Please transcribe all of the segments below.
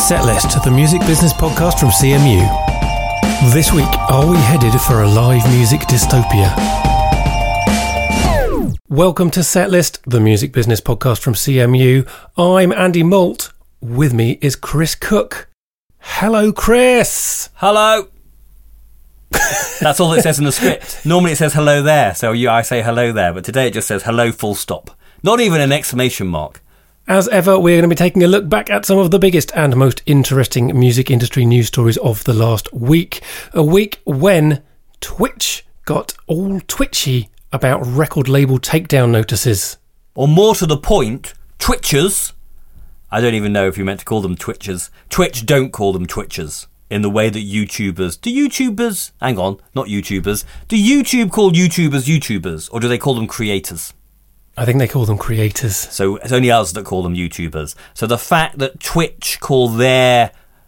Setlist, the music business podcast from CMU. This week, are we headed for a live music dystopia? Welcome to Setlist, the music business podcast from CMU. I'm Andy Malt. With me is Chris Cook. Hello, Chris. Hello. That's all it says in the script. Normally it says hello there, so I say hello there, but today it just says hello full stop. Not even an exclamation mark. As ever, we're going to be taking a look back at some of the biggest and most interesting music industry news stories of the last week. A week when Twitch got all twitchy about record label takedown notices. Or more to the point, Twitchers, I don't even know if you meant to call them Twitchers. Twitch don't call them Twitchers in the way that YouTubers... Do YouTubers... Hang on, not YouTubers. Do YouTube call YouTubers YouTubers, or do they call them creators? I think they call them creators. So it's only us that call them YouTubers. So the fact that Twitch call their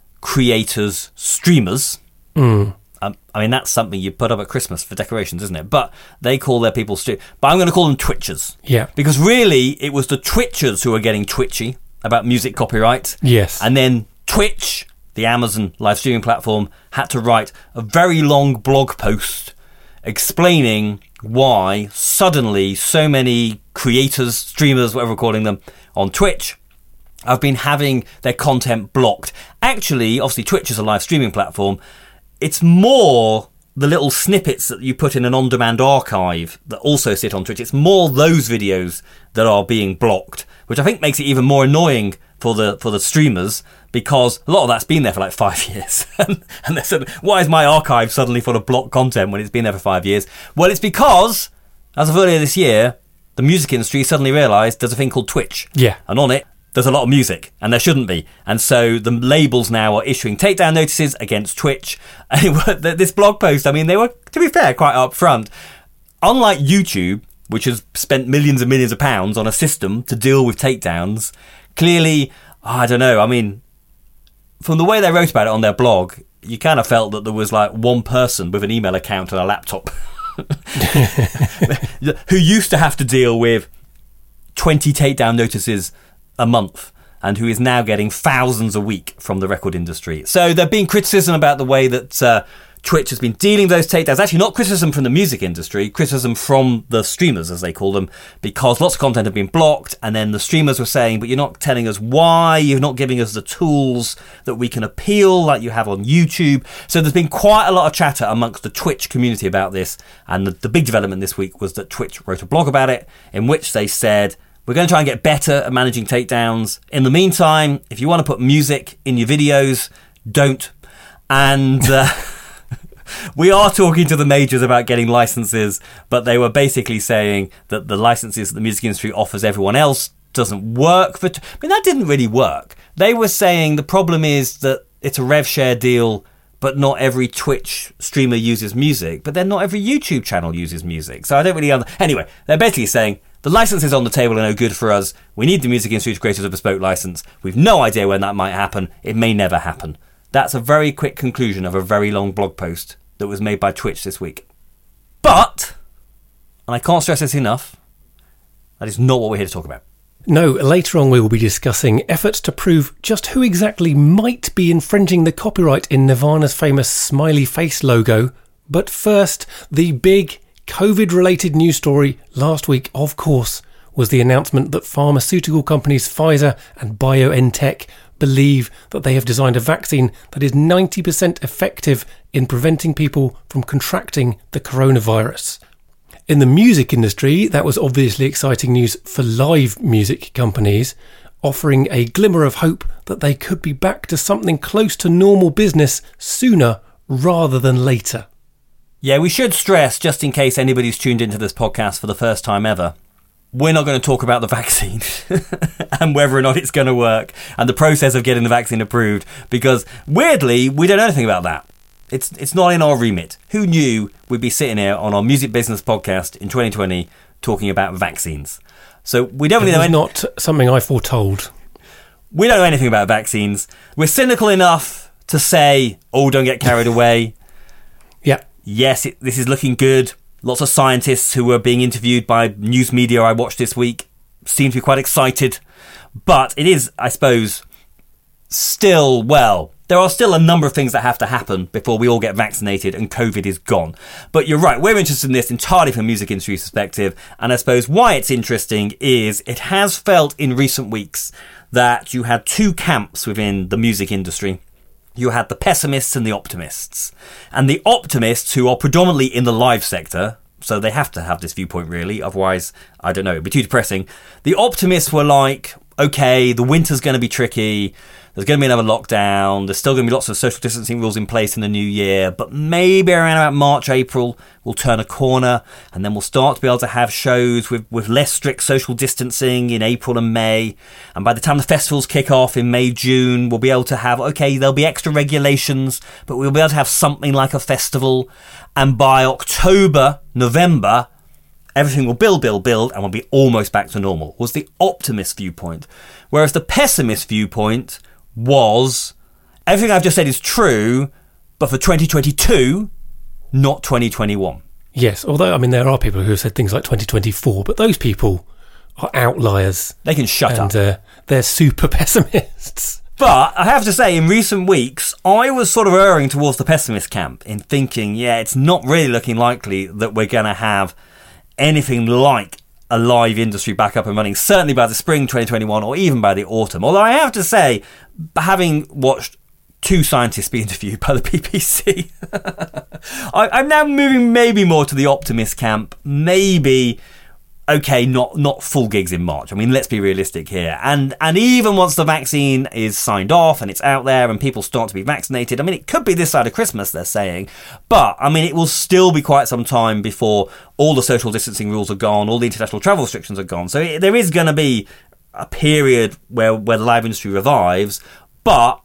creators streamers, I mean, that's something you put up at Christmas for decorations, isn't it? But they call their people But I'm going to call them Twitchers. Yeah. Because really, it was the Twitchers who were getting twitchy about music copyright. Yes. And then Twitch, the Amazon live streaming platform, had to write a very long blog post explaining why suddenly so many creators, streamers, whatever we're calling them, on Twitch have been having their content blocked. Actually, obviously, Twitch is a live streaming platform. It's more the little snippets that you put in an on-demand archive that also sit on Twitch. It's more those videos that are being blocked, which I think makes it even more annoying for the streamers, because a lot of that's been there for like 5 years. And they said, why is my archive suddenly full of blocked content when it's been there for 5 years? Well, it's because, as of earlier this year, the music industry suddenly realised there's a thing called Twitch. Yeah. And on it, there's a lot of music, and there shouldn't be. And so the labels now are issuing takedown notices against Twitch. This blog post, I mean, they were, to be fair, quite upfront. Unlike YouTube, which has spent millions and millions of pounds on a system to deal with takedowns, clearly, I don't know, I mean, from the way they wrote about it on their blog, you kind of felt that there was like one person with an email account and a laptop who used to have to deal with 20 takedown notices a month and who is now getting thousands a week from the record industry. So there's been criticism about the way that Twitch has been dealing with those takedowns. Actually, not criticism from the music industry, criticism from the streamers, as they call them, because lots of content have been blocked, and then the streamers were saying, but you're not telling us why, you're not giving us the tools that we can appeal like you have on YouTube. So there's been quite a lot of chatter amongst the Twitch community about this, and the big development this week was that Twitch wrote a blog about it, in which they said, we're going to try and get better at managing takedowns. In the meantime, if you want to put music in your videos, don't. And... we are talking to the majors about getting licenses, but they were basically saying that the licenses that the music industry offers everyone else doesn't work. I mean, that didn't really work. They were saying the problem is that it's a rev share deal, but not every Twitch streamer uses music, but then not every YouTube channel uses music. So I don't really Anyway, they're basically saying the licenses on the table are no good for us. We need the music industry to create a bespoke license. We've no idea when that might happen. It may never happen. That's a very quick conclusion of a very long blog post that was made by Twitch this week. But, and I can't stress this enough, that is not what we're here to talk about. No, later on we will be discussing efforts to prove just who exactly might be infringing the copyright in Nirvana's famous smiley face logo. But first, the big COVID-related news story last week, of course, was the announcement that pharmaceutical companies Pfizer and BioNTech believe that they have designed a vaccine that is 90% effective in preventing people from contracting the coronavirus. In the music industry, that was obviously exciting news for live music companies, offering a glimmer of hope that they could be back to something close to normal business sooner rather than later. Yeah, we should stress, just in case anybody's tuned into this podcast for the first time ever, we're not going to talk about the vaccine and whether or not it's going to work and the process of getting the vaccine approved, because weirdly, we don't know anything about that. It's not in our remit. Who knew we'd be sitting here on our music business podcast in 2020 talking about vaccines? So we don't really know. It's not something I foretold. We don't know anything about vaccines. We're cynical enough to say, oh, don't get carried away. Yeah. Yes, this is looking good. Lots of scientists who were being interviewed by news media I watched this week seem to be quite excited. But it is, I suppose, still, well, there are still a number of things that have to happen before we all get vaccinated and COVID is gone. But you're right, we're interested in this entirely from a music industry perspective. And I suppose why it's interesting is it has felt in recent weeks that you had two camps within the music industry. You had the pessimists and the optimists. And the optimists, who are predominantly in the live sector, so they have to have this viewpoint really, otherwise, I don't know, it'd be too depressing. The optimists were like, okay, the winter's going to be tricky. There's going to be another lockdown. There's still going to be lots of social distancing rules in place in the new year. But maybe around about March, April, we'll turn a corner. And then we'll start to be able to have shows with less strict social distancing in April and May. And by the time the festivals kick off in May, June, we'll be able to have, okay, there'll be extra regulations, but we'll be able to have something like a festival. And by October, November, everything will build, and we'll be almost back to normal, was the optimist viewpoint. Whereas the pessimist viewpoint was, everything I've just said is true, but for 2022, not 2021. Yes, although, I mean, there are people who have said things like 2024, but those people are outliers. They can shut up. They're super pessimists. But I have to say, in recent weeks, I was sort of erring towards the pessimist camp in thinking, yeah, it's not really looking likely that we're going to have anything like a live industry back up and running, certainly by the spring 2021 or even by the autumn. Although I have to say, having watched two scientists be interviewed by the BBC, I'm now moving maybe more to the optimist camp. Maybe, okay, not full gigs in March. I mean, let's be realistic here. And even once the vaccine is signed off and it's out there and people start to be vaccinated, I mean, it could be this side of Christmas, they're saying. But, I mean, it will still be quite some time before all the social distancing rules are gone, all the international travel restrictions are gone. So there is going to be a period where the live industry revives, but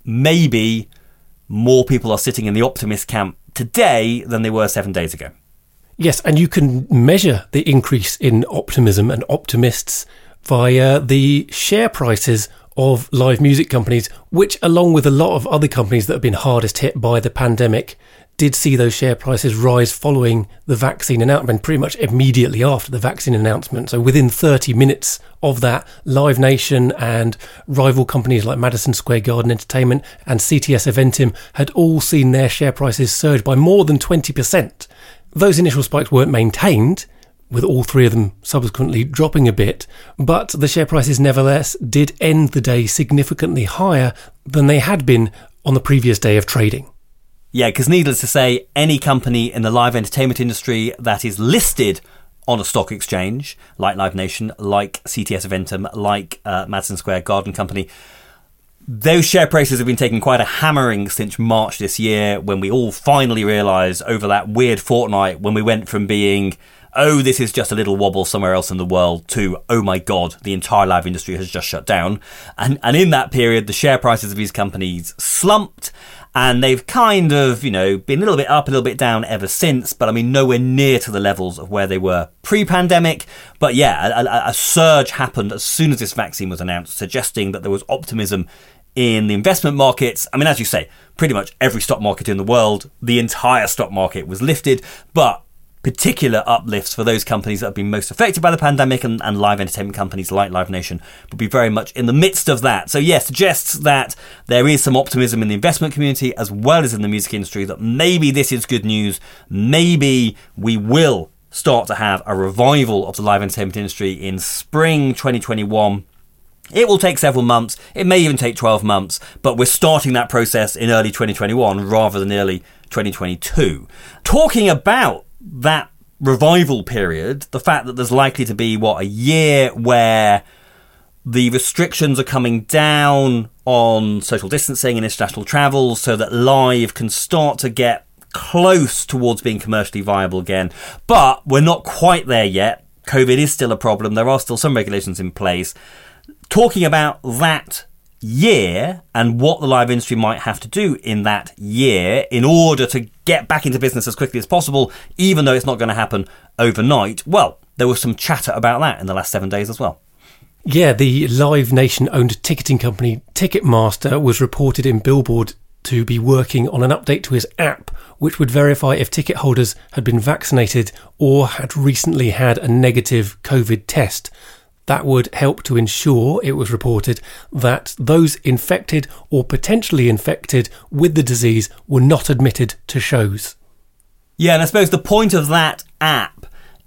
maybe more people are sitting in the optimist camp today than they were 7 days ago. Yes, and you can measure the increase in optimism and optimists via the share prices of live music companies, which, along with a lot of other companies that have been hardest hit by the pandemic, did see those share prices rise following the vaccine announcement, pretty much immediately after the vaccine announcement. So within 30 minutes of that, Live Nation and rival companies like Madison Square Garden Entertainment and CTS Eventim had all seen their share prices surge by more than 20%. Those initial spikes weren't maintained, with all three of them subsequently dropping a bit, but the share prices nevertheless did end the day significantly higher than they had been on the previous day of trading. Yeah, because needless to say, any company in the live entertainment industry that is listed on a stock exchange, like Live Nation, like CTS Eventim, like Madison Square Garden Company, those share prices have been taking quite a hammering since March this year, when we all finally realised over that weird fortnight when we went from being, oh, this is just a little wobble somewhere else in the world, to, oh my God, the entire live industry has just shut down. And in that period, the share prices of these companies slumped, and they've kind of, been a little bit up, a little bit down ever since, but I mean, nowhere near to the levels of where they were pre-pandemic. But yeah, a surge happened as soon as this vaccine was announced, suggesting that there was optimism in the investment markets. I mean, as you say, pretty much every stock market in the world, the entire stock market was lifted, but particular uplifts for those companies that have been most affected by the pandemic, and live entertainment companies like Live Nation would be very much in the midst of that. So yes, suggests that there is some optimism in the investment community as well as in the music industry, that maybe this is good news. Maybe we will start to have a revival of the live entertainment industry in spring 2021. It will take several months. It may even take 12 months, but we're starting that process in early 2021 rather than early 2022. Talking about that revival period, the fact that there's likely to be, a year where the restrictions are coming down on social distancing and international travel so that live can start to get close towards being commercially viable again. But we're not quite there yet. COVID is still a problem. There are still some regulations in place. Talking about that year and what the live industry might have to do in that year in order to get back into business as quickly as possible, even though it's not going to happen overnight. Well, there was some chatter about that in the last 7 days as well. Yeah, the Live Nation-owned ticketing company Ticketmaster was reported in Billboard to be working on an update to his app, which would verify if ticket holders had been vaccinated or had recently had a negative COVID test. That would help to ensure, it was reported, that those infected or potentially infected with the disease were not admitted to shows. Yeah, and I suppose the point of that app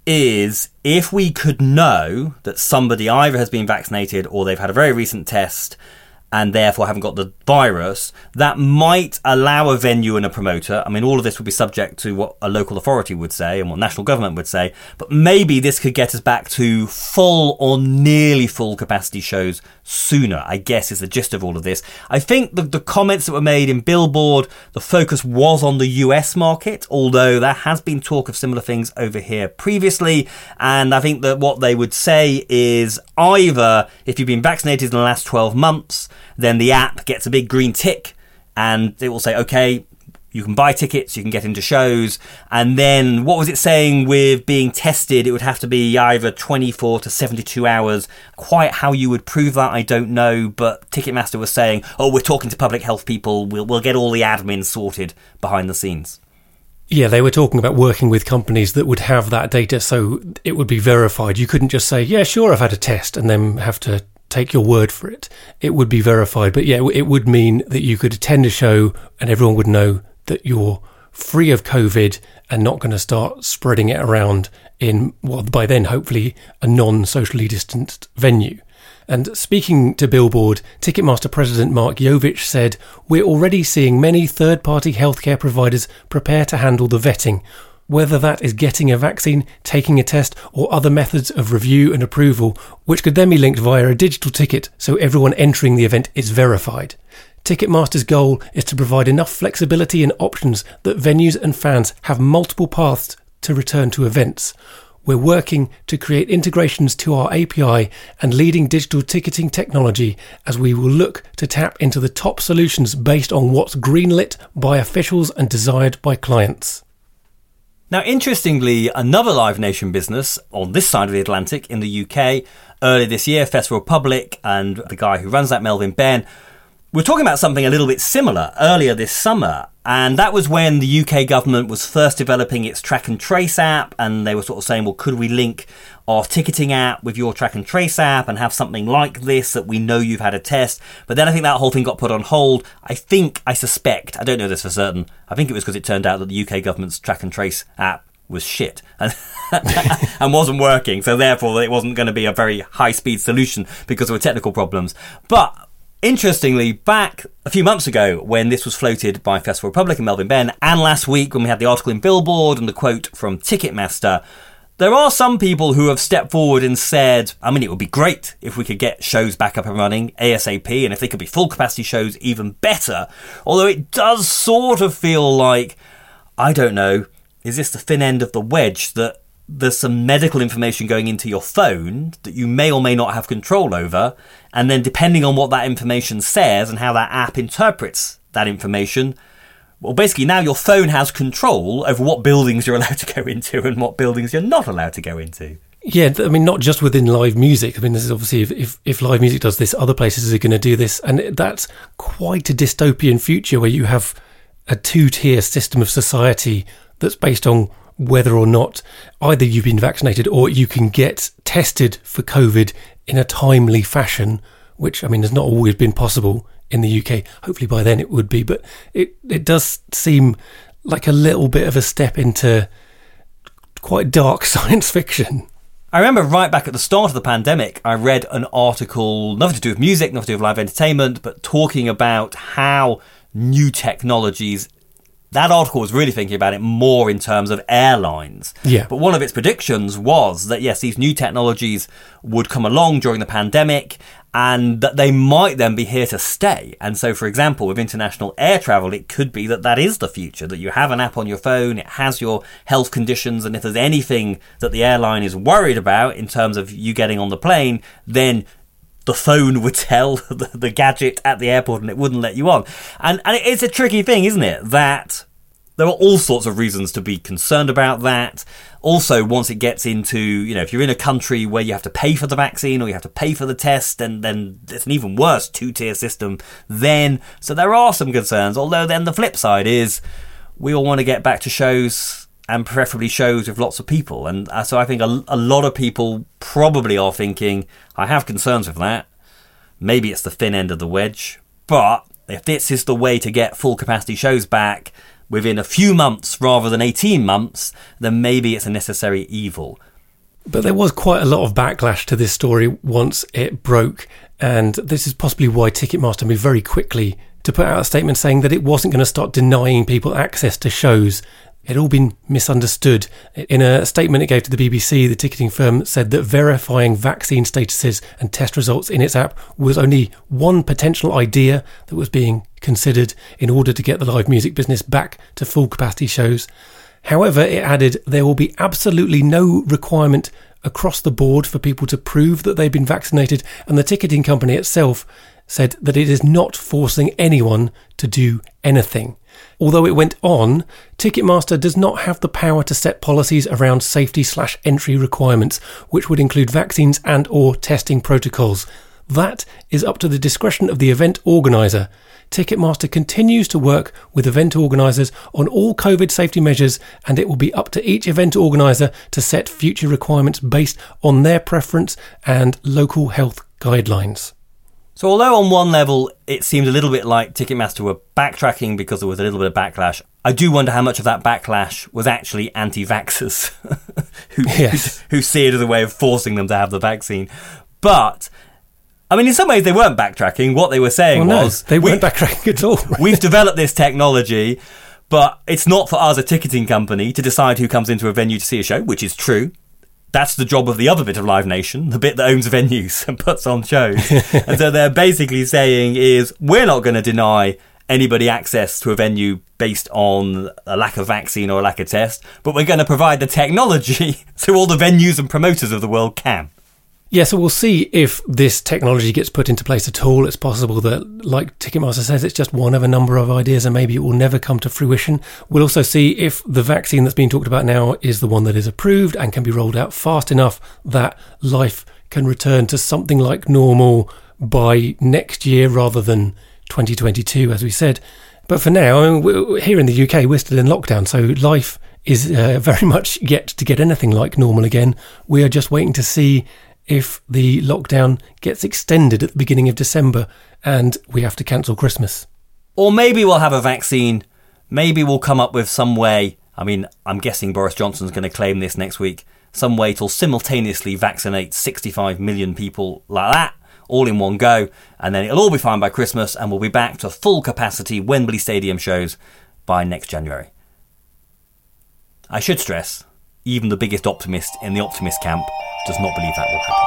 is if we could know that somebody either has been vaccinated or they've had a very recent test and therefore haven't got the virus, that might allow a venue and a promoter. I mean, all of this would be subject to what a local authority would say and what national government would say, but maybe this could get us back to full or nearly full capacity shows sooner, I guess is the gist of all of this. I think the comments that were made in Billboard, the focus was on the US market, although there has been talk of similar things over here previously, and I think that what they would say is either if you've been vaccinated in the last 12 months, then the app gets a big green tick and it will say, okay, you can buy tickets, you can get into shows. And then what was it saying with being tested? It would have to be either 24 to 72 hours. Quite how you would prove that, I don't know. But Ticketmaster was saying, oh, we're talking to public health people. We'll get all the admin sorted behind the scenes. Yeah, they were talking about working with companies that would have that data so it would be verified. You couldn't just say, yeah, sure, I've had a test and then have to take your word for it. It would be verified. But yeah, it would mean that you could attend a show and everyone would know that you're free of COVID and not going to start spreading it around in, well, by then, hopefully, a non-socially distanced venue. And speaking to Billboard, Ticketmaster President Mark Jovich said, "We're already seeing many third-party healthcare providers prepare to handle the vetting, whether that is getting a vaccine, taking a test, or other methods of review and approval, which could then be linked via a digital ticket so everyone entering the event is verified. Ticketmaster's goal is to provide enough flexibility and options that venues and fans have multiple paths to return to events. We're working to create integrations to our API and leading digital ticketing technology as we will look to tap into the top solutions based on what's greenlit by officials and desired by clients." Now, interestingly, another Live Nation business on this side of the Atlantic in the UK, earlier this year, Festival Republic, and the guy who runs that, Melvin Benn, we're talking about something a little bit similar earlier this summer. And that was when the UK government was first developing its track and trace app. And they were sort of saying, well, could we link our ticketing app with your track and trace app and have something like this that we know you've had a test? But then I think that whole thing got put on hold. I suspect, I don't know this for certain, I think it was because it turned out that the UK government's track and trace app was shit and, and wasn't working. So therefore, it wasn't going to be a very high-speed solution because there were technical problems. But interestingly, back a few months ago when this was floated by Festival Republic and Melvin Benn, and last week when we had the article in Billboard and the quote from Ticketmaster, there are some people who have stepped forward and said, I mean, it would be great if we could get shows back up and running ASAP, and if they could be full capacity shows, even better. Although it does sort of feel like, I don't know, is this the thin end of the wedge that there's some medical information going into your phone that you may or may not have control over, and then depending on what that information says and how that app interprets that information, well, basically now your phone has control over what buildings you're allowed to go into and what buildings you're not allowed to go into. Yeah, I mean, not just within live music. I mean, this is obviously, if live music does this, other places are going to do this, and that's quite a dystopian future where you have a two-tier system of society that's based on whether or not either you've been vaccinated or you can get tested for COVID in a timely fashion, which, I mean, has not always been possible in the UK. Hopefully by then it would be, but it does seem like a little bit of a step into quite dark science fiction. I remember right back at the start of the pandemic, I read an article, nothing to do with music, nothing to do with live entertainment, but talking about how new technologies. That article was really thinking about it more in terms of airlines. Yeah. But one of its predictions was that, yes, these new technologies would come along during the pandemic and that they might then be here to stay. And so, for example, with international air travel, it could be that is the future, that you have an app on your phone, it has your health conditions, and if there's anything that the airline is worried about in terms of you getting on the plane, then the phone would tell the gadget at the airport and it wouldn't let you on. And it's a tricky thing, isn't it? That there are all sorts of reasons to be concerned about that. Also, once it gets into, if you're in a country where you have to pay for the vaccine or you have to pay for the test, then it's an even worse two-tier system then. So there are some concerns. Although then the flip side is we all want to get back to shows and preferably shows with lots of people. And so I think a lot of people probably are thinking, I have concerns with that. Maybe it's the thin end of the wedge. But if this is the way to get full capacity shows back within a few months rather than 18 months, then maybe it's a necessary evil. But there was quite a lot of backlash to this story once it broke, and this is possibly why Ticketmaster moved very quickly to put out a statement saying that it wasn't going to start denying people access to shows. It had all been misunderstood. In a statement it gave to the BBC, the ticketing firm said that verifying vaccine statuses and test results in its app was only one potential idea that was being considered in order to get the live music business back to full capacity shows. However, it added there will be absolutely no requirement across the board for people to prove that they've been vaccinated, and the ticketing company itself said that it is not forcing anyone to do anything. Although it went on, Ticketmaster does not have the power to set policies around safety/entry requirements, which would include vaccines and or testing protocols. That is up to the discretion of the event organiser. Ticketmaster continues to work with event organisers on all COVID safety measures, and it will be up to each event organiser to set future requirements based on their preference and local health guidelines. So although on one level it seemed a little bit like Ticketmaster were backtracking because there was a little bit of backlash, I do wonder how much of that backlash was actually anti-vaxxers who see it as a way of forcing them to have the vaccine. But I mean, in some ways they weren't backtracking. What they were saying was... they weren't backtracking at all. We've developed this technology, but it's not for us, a ticketing company, to decide who comes into a venue to see a show, which is true. That's the job of the other bit of Live Nation, the bit that owns venues and puts on shows. And so they're basically saying is, we're not going to deny anybody access to a venue based on a lack of vaccine or a lack of test, but we're going to provide the technology so all the venues and promoters of the world can. Yeah, so we'll see if this technology gets put into place at all. It's possible that, like Ticketmaster says, it's just one of a number of ideas and maybe it will never come to fruition. We'll also see if the vaccine that's being talked about now is the one that is approved and can be rolled out fast enough that life can return to something like normal by next year rather than 2022, as we said. But for now, I mean, here in the UK, we're still in lockdown, so life is very much yet to get anything like normal again. We are just waiting to see if the lockdown gets extended at the beginning of December and we have to cancel Christmas. Or maybe we'll have a vaccine. Maybe we'll come up with some way. I mean, I'm guessing Boris Johnson's going to claim this next week. Some way to simultaneously vaccinate 65 million people like that, all in one go. And then it'll all be fine by Christmas and we'll be back to full capacity Wembley Stadium shows by next January. I should stress, even the biggest optimist in the optimist camp does not believe that will happen.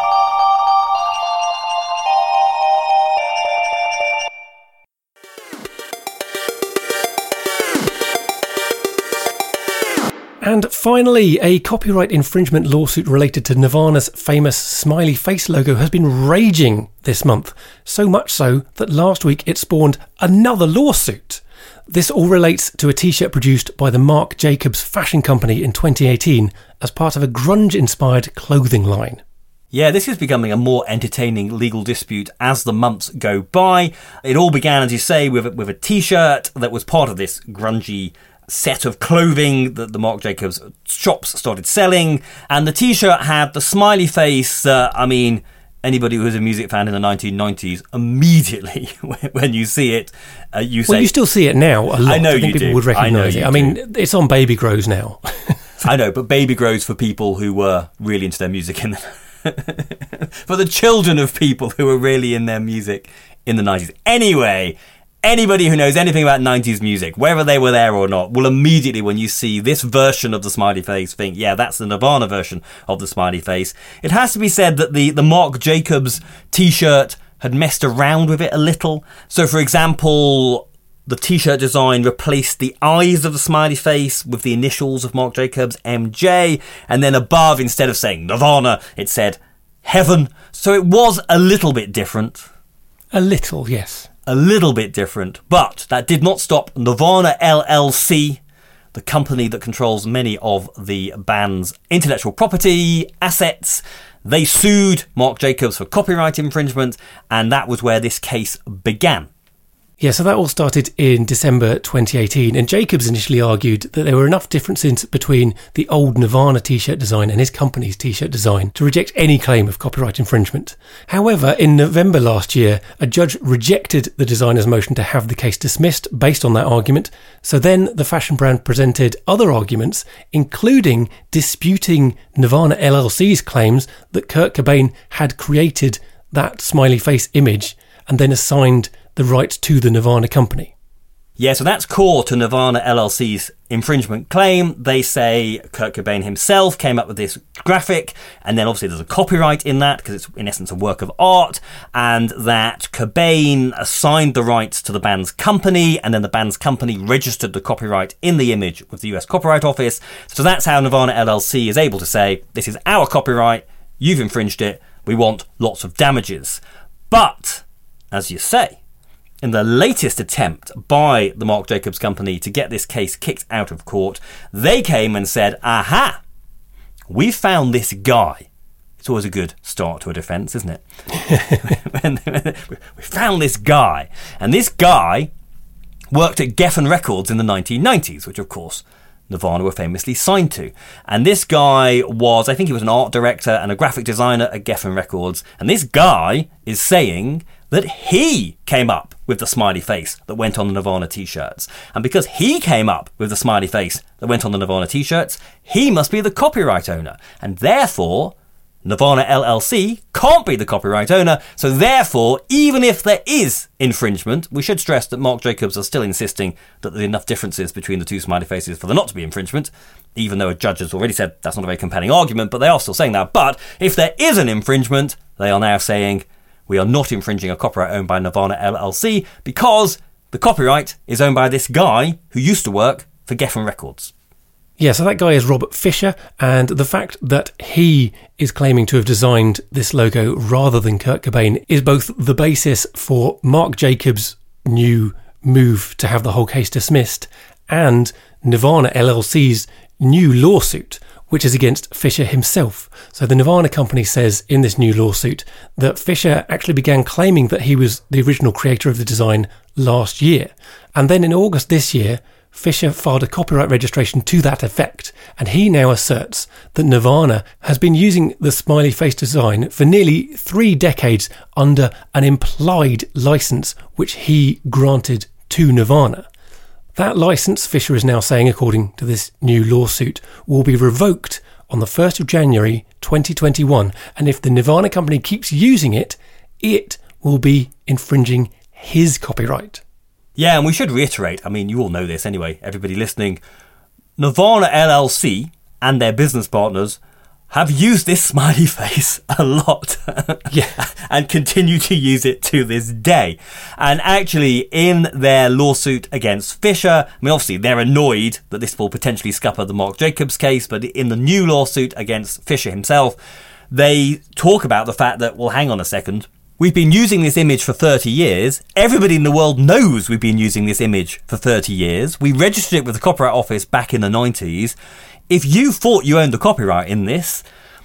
And finally, a copyright infringement lawsuit related to Nirvana's famous smiley face logo has been raging this month. So much so that last week it spawned another lawsuit. This all relates to a t-shirt produced by the Marc Jacobs fashion company in 2018 as part of a grunge-inspired clothing line. Yeah, this is becoming a more entertaining legal dispute as the months go by. It all began, as you say, with a t-shirt that was part of this grungy set of clothing that the Marc Jacobs shops started selling. And the t-shirt had the smiley face. Anybody who was a music fan in the 1990s, immediately when you see it, you say... Well, you still see it now a lot. I know I think you people do. would recognise it. I mean, it's on Baby Grows now. I know, but Baby Grows for people who were really into their music in the... for the children of people who were really in their music in the 90s. Anyway, anybody who knows anything about 90s music, whether they were there or not, will immediately, when you see this version of the smiley face, think, yeah, that's the Nirvana version of the smiley face. It has to be said that the Marc Jacobs t-shirt had messed around with it a little. So, for example, the t-shirt design replaced the eyes of the smiley face with the initials of Marc Jacobs, MJ, and then above, instead of saying Nirvana, it said Heaven. So it was a little bit different. A little, yes. A little bit different, but that did not stop Nirvana LLC, the company that controls many of the band's intellectual property assets. They sued Marc Jacobs for copyright infringement, and that was where this case began. Yeah, so that all started in December 2018, and Jacobs initially argued that there were enough differences between the old Nirvana t-shirt design and his company's t-shirt design to reject any claim of copyright infringement. However, in November last year, a judge rejected the designer's motion to have the case dismissed based on that argument, so then the fashion brand presented other arguments, including disputing Nirvana LLC's claims that Kurt Cobain had created that smiley face image and then assigned the rights to the Nirvana company. Yeah, so that's core to Nirvana LLC's infringement claim. They say Kurt Cobain himself came up with this graphic, and then obviously there's a copyright in that because it's in essence a work of art, and that Cobain assigned the rights to the band's company, and then the band's company registered the copyright in the image with the US Copyright Office. So that's how Nirvana LLC is able to say, this is our copyright, you've infringed it, we want lots of damages. But, as you say, in the latest attempt by the Marc Jacobs company to get this case kicked out of court, they came and said, aha, we found this guy. It's always a good start to a defence, isn't it? We found this guy. And this guy worked at Geffen Records in the 1990s, which of course Nirvana were famously signed to. And this guy was, I think he was an art director and a graphic designer at Geffen Records. And this guy is saying that he came up with the smiley face that went on the Nirvana t-shirts. And because he came up with the smiley face that went on the Nirvana t-shirts, he must be the copyright owner. And therefore, Nirvana LLC can't be the copyright owner. So therefore, even if there is infringement, we should stress that Marc Jacobs are still insisting that there's enough differences between the two smiley faces for there not to be infringement, even though a judge has already said that's not a very compelling argument, but they are still saying that. But if there is an infringement, they are now saying we are not infringing a copyright owned by Nirvana LLC because the copyright is owned by this guy who used to work for Geffen Records. Yeah, so that guy is Robert Fisher, and the fact that he is claiming to have designed this logo rather than Kurt Cobain is both the basis for Marc Jacobs' new move to have the whole case dismissed and Nirvana LLC's new lawsuit, which is against Fisher himself. So the Nirvana company says in this new lawsuit that Fisher actually began claiming that he was the original creator of the design last year. And then in August this year, Fisher filed a copyright registration to that effect, and he now asserts that Nirvana has been using the smiley face design for nearly 3 decades under an implied license which he granted to Nirvana. That license, Fisher is now saying, according to this new lawsuit, will be revoked on the 1st of January 2021, and if the Nirvana company keeps using it, it will be infringing his copyright. Yeah, and we should reiterate, I mean, you all know this anyway, everybody listening, Nirvana LLC and their business partners have used this smiley face a lot. Yeah. And continue to use it to this day. And actually, in their lawsuit against Fisher, I mean, obviously, they're annoyed that this will potentially scupper the Marc Jacobs case, but in the new lawsuit against Fisher himself, they talk about the fact that, well, hang on a second, we've been using this image for 30 years. Everybody in the world knows we've been using this image for 30 years. We registered it with the Copyright Office back in the 90s. If you thought you owned the copyright in this,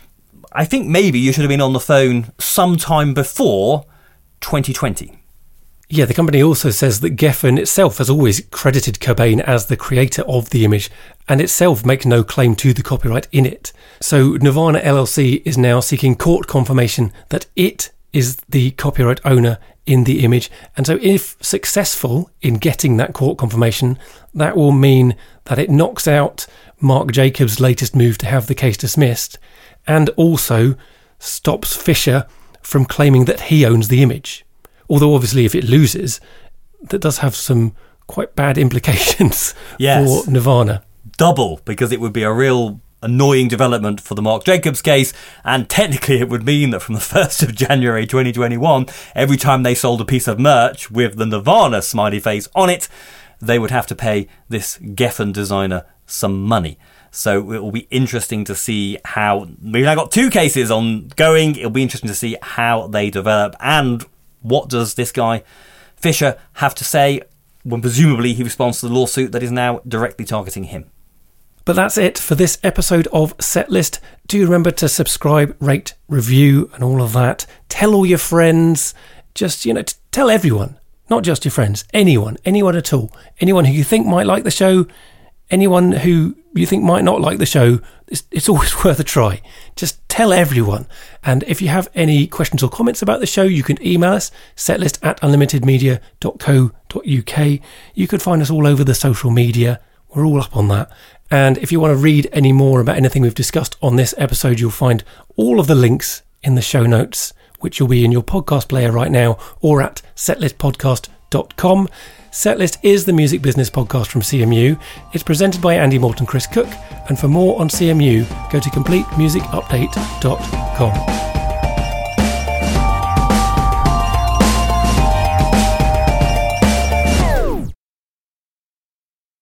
I think maybe you should have been on the phone sometime before 2020. Yeah, the company also says that Geffen itself has always credited Cobain as the creator of the image and itself makes no claim to the copyright in it. So Nirvana LLC is now seeking court confirmation that it is the copyright owner in the image. And so if successful in getting that court confirmation, that will mean that it knocks out Marc Jacobs' latest move to have the case dismissed and also stops Fisher from claiming that he owns the image. Although obviously if it loses, that does have some quite bad implications for Nirvana. Double, because it would be a real annoying development for the Marc Jacobs case, and technically it would mean that from the 1st of January 2021, every time they sold a piece of merch with the Nirvana smiley face on it, they would have to pay this Geffen designer some money. So it will be interesting to see how, we've now got 2 cases ongoing, it'll be interesting to see how they develop, and what does this guy Fisher have to say when presumably he responds to the lawsuit that is now directly targeting him. But that's it for this episode of Setlist. Do remember to subscribe, rate, review and all of that. Tell all your friends. Just, tell everyone. Not just your friends, anyone at all. Anyone who you think might like the show, anyone who you think might not like the show, it's always worth a try. Just tell everyone. And if you have any questions or comments about the show, you can email us, setlist@unlimitedmedia.co.uk. You can find us all over the social media. We're all up on that. And if you want to read any more about anything we've discussed on this episode, you'll find all of the links in the show notes, which will be in your podcast player right now or at setlistpodcast.com. Setlist is the music business podcast from CMU. It's presented by Andy Morton, Chris Cook. And for more on CMU, go to completemusicupdate.com.